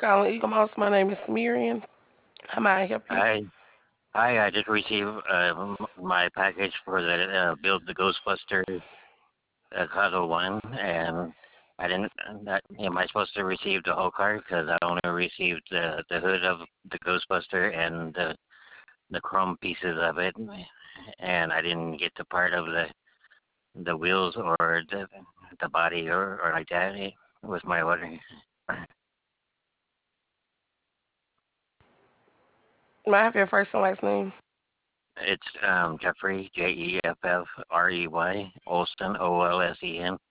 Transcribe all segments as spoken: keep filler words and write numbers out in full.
Calling Eagle Mouse. My name is Miriam. How may I help you? Hi, hi. I just received uh, m- my package for the uh, Build the Ghostbuster uh, Cuddle One, and I didn't. Not, am I supposed to receive the whole card? Because I only received the the hood of the Ghostbuster and the the chrome pieces of it, and I didn't get the part of the the wheels or the the body or or like that. It was my order. May I have your first and last name? It's um Jeffrey J E F F R E Y Olson O L S E N.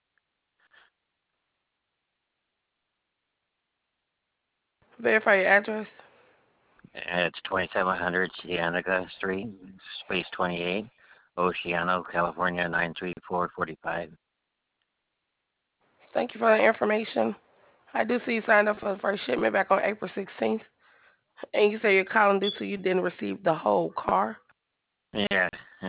Verify your address. It's twenty-seven hundred Cienega Street, Space twenty-eight, Oceano, California nine three four four five. Thank you for the information. I do see you signed up for the first shipment back on April sixteenth. And you say you're calling due to you didn't receive the whole car. Yeah,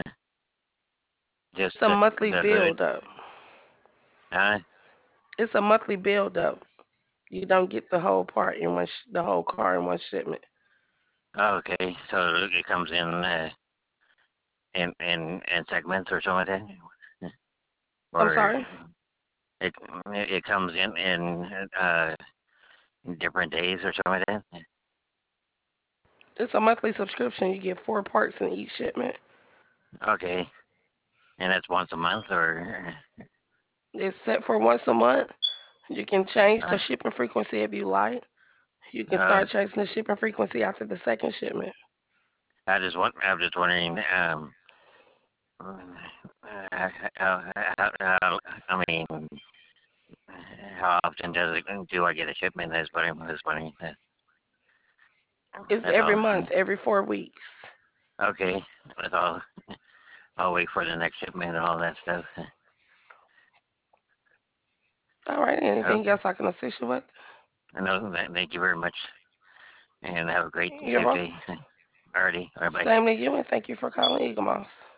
just It's a the monthly the hood. build up. Uh, It's a monthly build up. You don't get the whole part in one, sh- the whole car in one shipment. okay, so it comes in uh, in in in segments or something like that, I'm or sorry. it it comes in in uh different days or something like that. It's a monthly subscription. You get four parts in each shipment. Okay, and that's once a month or. It's set for once a month. You can change the Uh, shipping frequency if you like. You can uh, start changing the shipping frequency after the second shipment. I just want. I'm just wondering. Um, uh, how, how, how, I mean, how often does it do I get a shipment? That's what I'm just wondering. That- It's That's every all. month, every four weeks. Okay, that's all. I'll wait for the next shipment and all that stuff. All right. Anything Okay. else I can assist you with? No, thank you very much, and have a great, You're safe welcome. day. Alrighty, bye bye. Same to you, and thank you for calling Eagle Moss.